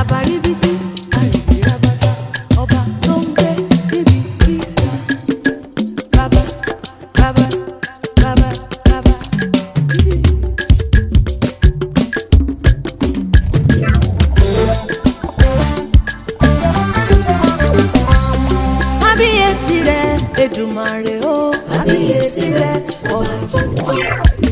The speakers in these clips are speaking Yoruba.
Àbáríbítí àrìbíràbàtà ọba tó ń gbé níbi gíga. Bàbá bàbá bàbá bàbá. Kábíyèsí rẹ̀ Èdùmàrè o. Kábíyèsí rẹ̀ ọba tuntun.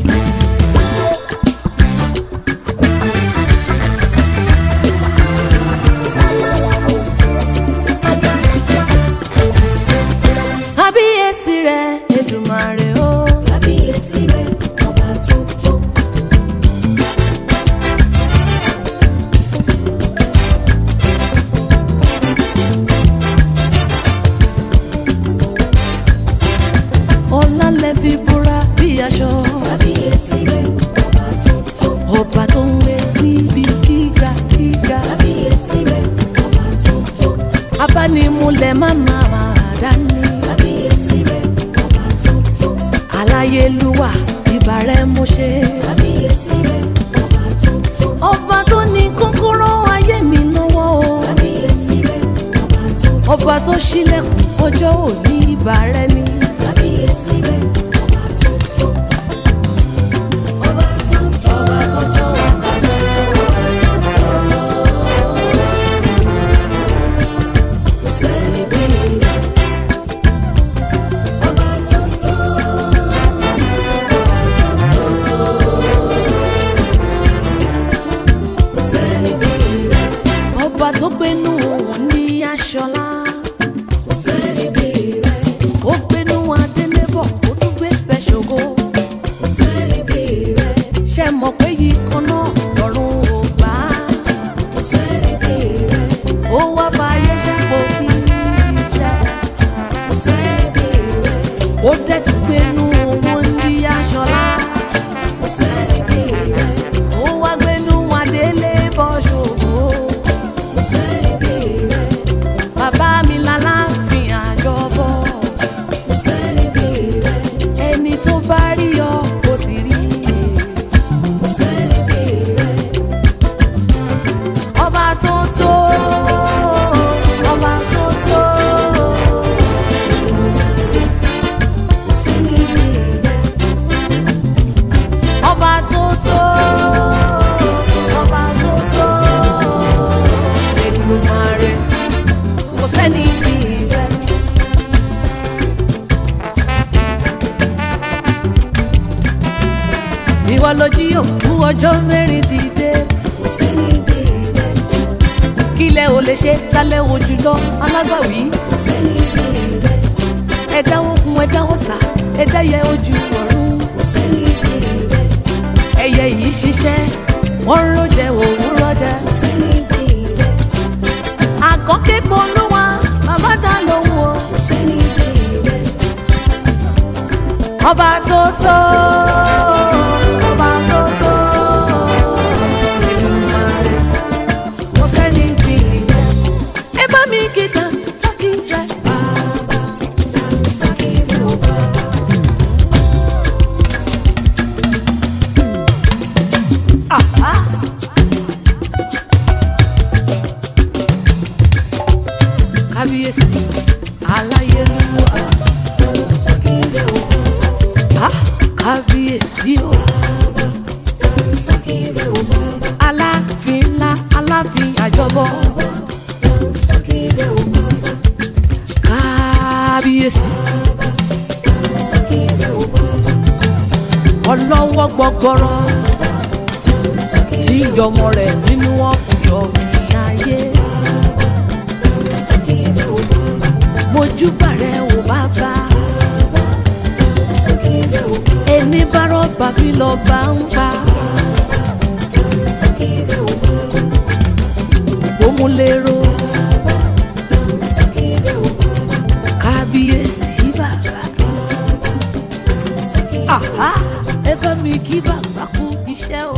Kábíyèsí rẹ̀ Èdùmàrè o. Kábíyèsí rẹ̀ ọba tuntun. Ọlá lẹ fi búra bí aṣọ. Kábíyèsí rẹ̀ ọba tuntun. Ọba tó ń gbé níbi gíga gíga. Kábíyèsí rẹ̀ ọba tuntun. Abánimúlẹ̀ má máa dání. Kábíyèsí rẹ̀ ọba tuntun. Aláyélúwà ìbà rẹ̀ mo ṣe. Kábíyèsí rẹ̀ ọba tuntun. Ọba tó ní kọ́kọ́rọ́ ayé mi lọ́wọ́ o. Kábíyèsí rẹ̀ ọba tuntun. Ọba tó ṣílẹ̀kùn ọjọ́ òní ìbà rẹ̀ ni. Kábíyèsí rẹ̀ ọba tuntun. Ọba tuntun. Ọba tuntun. Ọba tuntun. Kò sẹ́ni bí rẹ̀. Ọba tuntun. Ọba tuntun. Kò sẹ́ni bí rẹ̀. Ọba tó gbénú òun ní aṣọlá. Kò sẹ́ni bí rẹ̀. Ó gbénú Adélébọ̀ ó tún gbé Bẹ́ṣògo. Kò sẹ́ni bí rẹ̀. Ṣé mọ̀ pé yìí kan náà lọ́rùn ò gbà á? Kò sẹ́ni bí rẹ̀. Ó wá fàyè ṣàpò tí ń sẹ́. Kò sẹ́ni bí rẹ̀. Ó dẹ̀ tún gbénú wọn ní aṣọlá. Kò sẹ́ni bí rẹ̀. Ó wá gbénú Adélébọ̀ Ṣògo. Kò sẹ́ni bí rẹ̀. Bàbá mi lálàáfin àjọbọ̀. Kò sẹ́ni bí rẹ̀. Ẹni tó bá rí ọ kò ti rí iye. Kò sẹ́ni bí rẹ̀. Ọba tó tó. Ọba tó tó. Kò sẹ́ni bí rẹ̀. Ọba tó tó. Ọba tó tó. Èdùmàrè. Kò sẹ́ni bí rẹ̀. Ìwọ ló jí òkú ọjọ́ mẹ́rin dìde. Kò sẹ́ni bí rẹ̀. Kílẹ̀ ò lè ṣe tálẹ̀ ojú lọ alágbàwí. Kò sẹ́ni bí rẹ̀. Ẹ dáwọ́ kun ẹ dáwọ́ sá ẹ dáyẹ ojú ọ̀run. Kò sẹ́ni bí rẹ̀. Ẹyẹ yìí ṣiṣẹ́ wọ́n ń rọ́jẹ òwúrọ̀ jẹ. Kò sẹ́ni bí rẹ̀. Àkànkẹ́ polówá bàbá dá lóhùn o. Kò sẹ́ni bí rẹ̀. Ọba tó tó. Ọba tó tó. Èdùmàrè. Kò sẹ́ni bí rẹ̀. Ẹ bá mi kíkà sákì jẹ. Bàbá sákì rẹ̀ ó bá. Aha. Kábíyèsí Aláyélúwà. Sákì rẹ̀ ó bá. Kábíyèsí o. Sákì rẹ̀ ó bá. Aláàfin ńlá aláàfin àjọbọ̀. Sákì rẹ̀ ó bá. Kábíyèsí. Sákì rẹ̀ ó bá. Ọlọ́wọ́ gbọgbọrọ tí yọmọ rẹ̀ nínú ọkùnrin ayé. Sákì rẹ̀ ó bá. Mojúbà rẹ̀ ò bàbá. Sákì rẹ̀ ó bá. Ẹni bá rọ́bà fi lọ bá ń pa. Sákì rẹ̀ ó bá. Òmùlérò. Sákì rẹ̀ ó bá. Kábíyèsí bàbá. Aha, ẹ bá mi kí bàbá kú iṣẹ́ o.